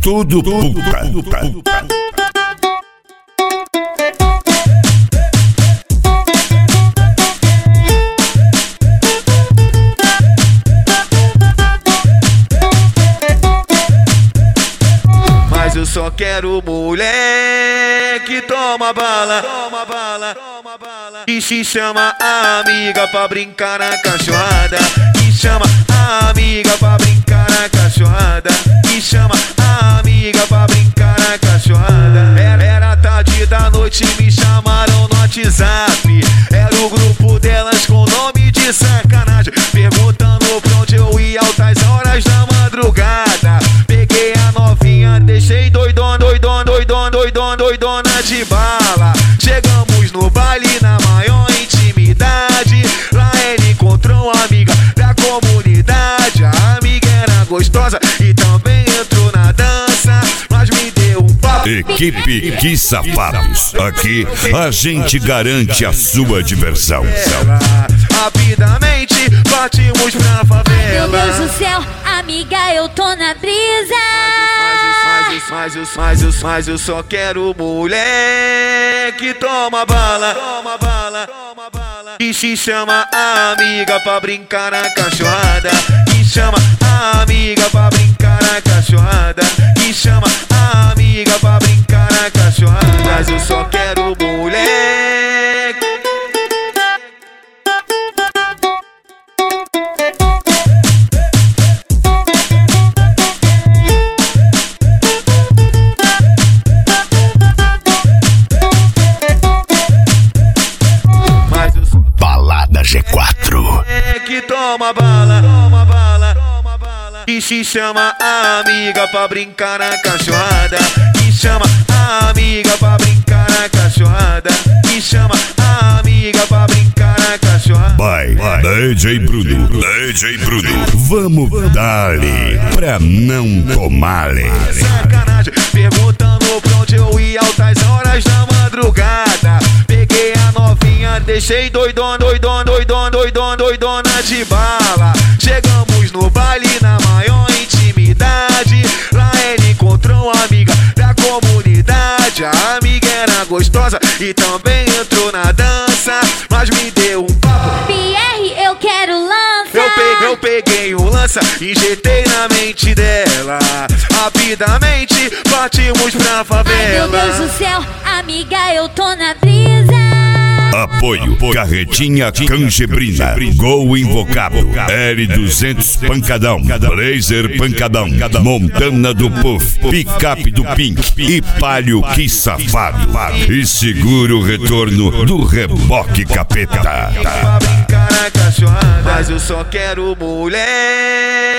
tudo puta. Mas eu só quero mulher que toma bala, que se chama amiga pra brincar na cachorrada, que chama amiga pra brincar na cachorrada, que chama amiga pra brincar na cachorrada. Era tarde da noite, me chamaram no WhatsApp, era o grupo delas com nome de sacanagem, perguntando pra onde eu ia altas horas da madrugada. Peguei a novinha, deixei doidona de bala. Chegamos no baile na maior intimidade, lá ele encontrou uma amiga da comunidade. A amiga era gostosa e também entrou na dança, mas me deu um papo. Equipe Que Safados, aqui a gente garante a sua diversão. Rapidamente partimos pra favela. Meu Deus do céu, amiga, eu tô na brisa. Mas eu só quero mulher que toma bala, que se chama amiga pra brincar na cachorrada, que chama amiga pra brincar na cachorrada, que chama amiga pra brincar na cachorrada. Mas eu só quero mulher. G4 Que toma bala, que se chama amiga pra brincar na cachorrada, que chama amiga pra brincar na cachorrada, que chama amiga pra brincar na cachorrada. Vai, DJ Bruno, vamos dar-lhe pra não tomar-lhe. Sacanagem, perguntando pra onde eu ia altas horas da madrugada. Peguei a novinha, deixei doidona de bala. Chegamos no baile na maior intimidade, lá ele encontrou uma amiga da comunidade. A amiga era gostosa e também entrou na dança, mas me deu um papo. Pierre, eu quero lança. Eu peguei um lança, injetei na mente dela. Rapidamente partimos pra favela. Ai, meu Deus do céu, amiga, eu tô na brisa. Apoio Carretinha Cangebrina, Gol Invocado, L200 Pancadão, Blazer Pancadão, Montana do Puff, Picape do Pink e Palio Que Safado. E segura o retorno do Reboque Capeta. Pra brincar na cachorrada, mas eu só quero mulher